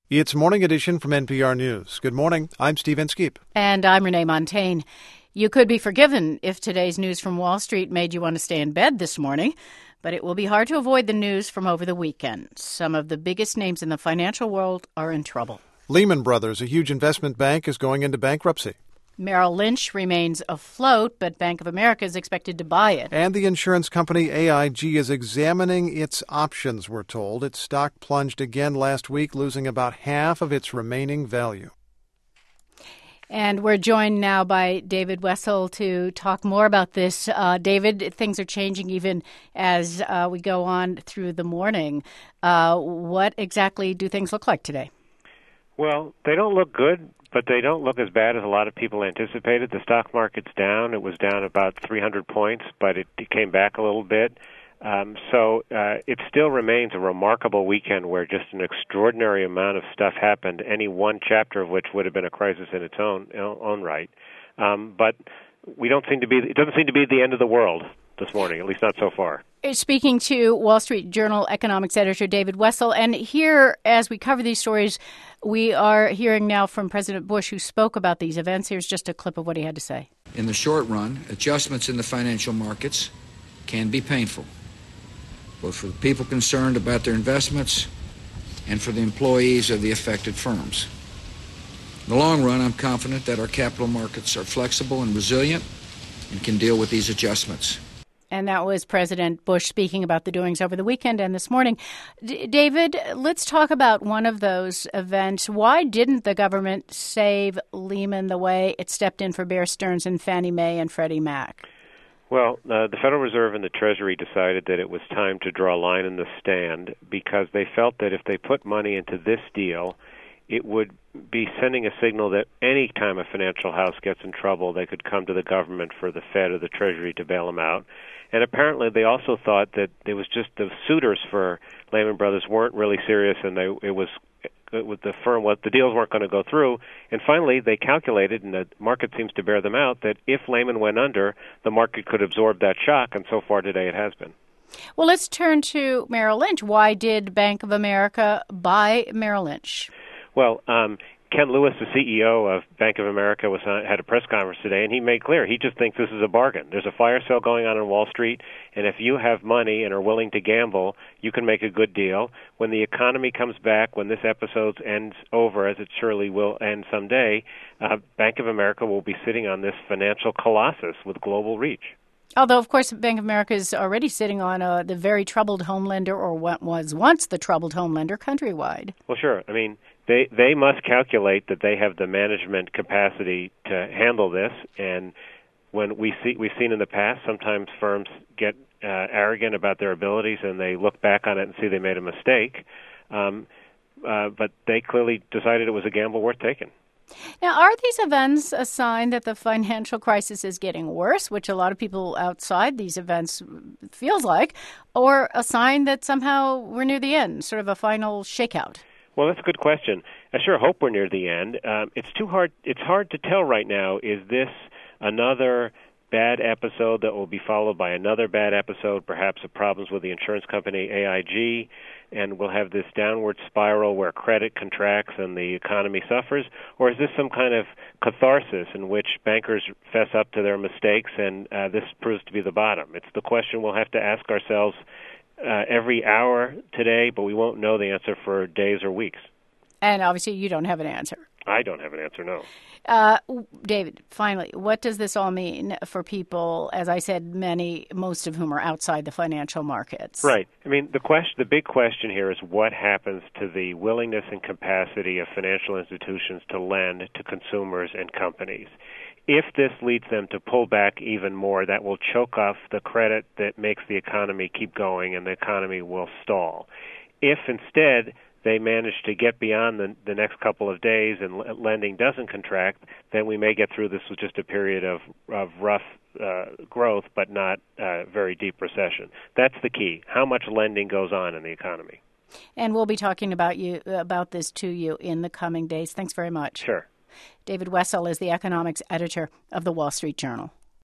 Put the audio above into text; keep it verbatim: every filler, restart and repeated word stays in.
It's Morning Edition from N P R News. Good morning. I'm Steve Inskeep. And I'm Renee Montaigne. You could be forgiven if today's news from Wall Street made you want to stay in bed this morning, but it will be hard to avoid the news from over the weekend. Some of the biggest names in the financial world are in trouble. Lehman Brothers, a huge investment bank, is going into bankruptcy. Merrill Lynch remains afloat, but Bank of America is expected to buy it. And the insurance company A I G is examining its options, we're told. Its stock plunged again last week, losing about half of its remaining value. And we're joined now by David Wessel to talk more about this. Uh, David, things are changing even as uh, we go on through the morning. Uh, what exactly do things look like today? Well, they don't look good, but they don't look as bad as a lot of people anticipated. The stock market's down. It was down about three hundred points, but it, it came back a little bit. Um, so uh, it still remains a remarkable weekend where just an extraordinary amount of stuff happened, any one chapter of which would have been a crisis in its own own right. Um, but we don't seem to be. It doesn't seem to be the end of the world this morning, at least not so far. Speaking to Wall Street Journal economics editor David Wessel, and here, as we cover these stories, we are hearing now from President Bush, who spoke about these events. Here's just a clip of what he had to say. In the short run, adjustments in the financial markets can be painful, both for the people concerned about their investments and for the employees of the affected firms. In the long run, I'm confident that our capital markets are flexible and resilient and can deal with these adjustments. And that was President Bush speaking about the doings over the weekend and this morning. D- David, let's talk about one of those events. Why didn't the government save Lehman the way it stepped in for Bear Stearns and Fannie Mae and Freddie Mac? Well, uh, the Federal Reserve and the Treasury decided that it was time to draw a line in the sand because they felt that if they put money into this deal, it would be sending a signal that any time a financial house gets in trouble, they could come to the government for the Fed or the Treasury to bail them out. And apparently they also thought that it was just the suitors for Lehman Brothers weren't really serious, and they it was with the firm what the deals weren't going to go through. And finally they calculated, and the market seems to bear them out, that if Lehman went under, the market could absorb that shock, and so far today it has been. Well, let's turn to Merrill Lynch. Why did Bank of America buy Merrill Lynch? Well, um, Ken Lewis, the C E O of Bank of America, was on, had a press conference today, and he made clear he just thinks this is a bargain. There's a fire sale going on on Wall Street, and if you have money and are willing to gamble, you can make a good deal. When the economy comes back, when this episode ends over, as it surely will end someday, uh, Bank of America will be sitting on this financial colossus with global reach. Although, of course, Bank of America is already sitting on uh, the very troubled home lender, or what was once the troubled home lender, Countrywide. Well, sure. I mean, they they must calculate that they have the management capacity to handle this. And when we see we've seen in the past, sometimes firms get uh, arrogant about their abilities, and they look back on it and see they made a mistake. Um, uh, but they clearly decided it was a gamble worth taking. Now, are these events a sign that the financial crisis is getting worse, which a lot of people outside these events feels like, or a sign that somehow we're near the end, sort of a final shakeout? Well, that's a good question. I sure hope we're near the end. Um, it's too hard. It's hard to tell right now. Is this another bad episode that will be followed by another bad episode, perhaps of problems with the insurance company A I G, and we'll have this downward spiral where credit contracts and the economy suffers? Or is this some kind of catharsis in which bankers fess up to their mistakes and uh, this proves to be the bottom? It's the question we'll have to ask ourselves uh, every hour today, but we won't know the answer for days or weeks. And obviously you don't have an answer. I don't have an answer, no. Uh, David, finally, what does this all mean for people, as I said, many, most of whom are outside the financial markets? Right. I mean, the question, the big question here is what happens to the willingness and capacity of financial institutions to lend to consumers and companies. If this leads them to pull back even more, that will choke off the credit that makes the economy keep going, and the economy will stall. If instead they manage to get beyond the, the next couple of days and l- lending doesn't contract, then we may get through this with just a period of, of rough uh, growth, but not uh, very deep recession. That's the key. How much lending goes on in the economy? And we'll be talking about you about this to you in the coming days. Thanks very much. Sure. David Wessel is the economics editor of the Wall Street Journal.